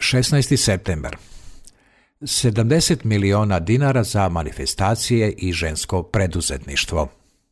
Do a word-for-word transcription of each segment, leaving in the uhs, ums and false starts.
šesnaesti septembar. sedamdeset miliona dinara za manifestacije i žensko preduzetništvo.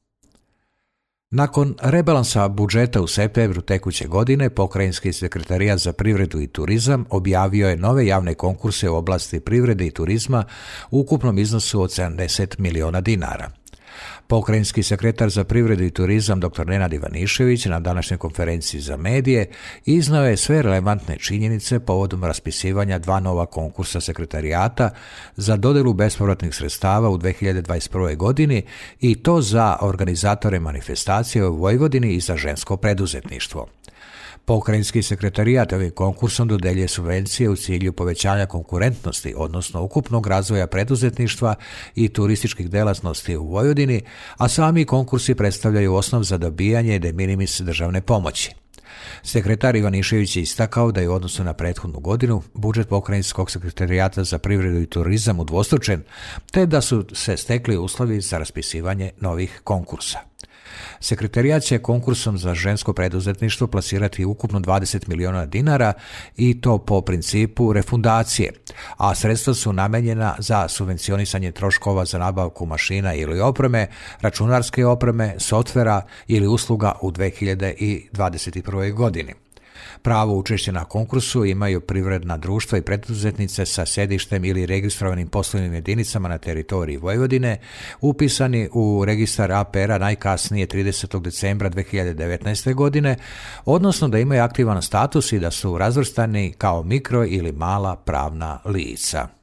Nakon rebalansa budžeta u septembru tekuće godine, Pokrajinski sekretarijat za privredu i turizam objavio je nove javne konkurse u oblasti privrede i turizma u ukupnom iznosu od sedamdeset miliona dinara. Pokrajinski sekretar za privredu i turizam dr. Nenad Ivanišević na današnjoj konferenciji za medije iznao je sve relevantne činjenice povodom raspisivanja dva nova konkursa sekretarijata za dodelu bespovratnih sredstava u dve hiljade dvadeset prvoj. godini i to za organizatore manifestacije u Vojvodini i za žensko preduzetništvo. Pokrajinski sekretarijat ovim konkursom dodeljuje subvencije u cilju povećanja konkurentnosti, odnosno ukupnog razvoja preduzetništva i turističkih delatnosti u Vojvodini, a sami konkursi predstavljaju osnov za dobijanje de minimis državne pomoći. Sekretar Ivanišević je istakao da je u odnosu na prethodnu godinu budžet Pokrajinskog sekretarijata za privredu i turizam udvostručen, te da su se stekli uslovi za raspisivanje novih konkursa. Sekretarijat će konkursom za žensko preduzetništvo plasirati ukupno dvadeset miliona dinara i to po principu refundacije, a sredstva su namenjena za subvencionisanje troškova za nabavku mašina ili opreme, računarske opreme, softvera ili usluga u dve hiljade dvadeset prvoj. godini. Pravo učešća na konkursu imaju privredna društva i preduzetnice sa sedištem ili registrovanim poslovnim jedinicama na teritoriji Vojvodine, upisani u registar A P R-a najkasnije tridesetog decembra dve hiljade devetnaeste. godine, odnosno da imaju aktivan status i da su razvrstani kao mikro ili mala pravna lica.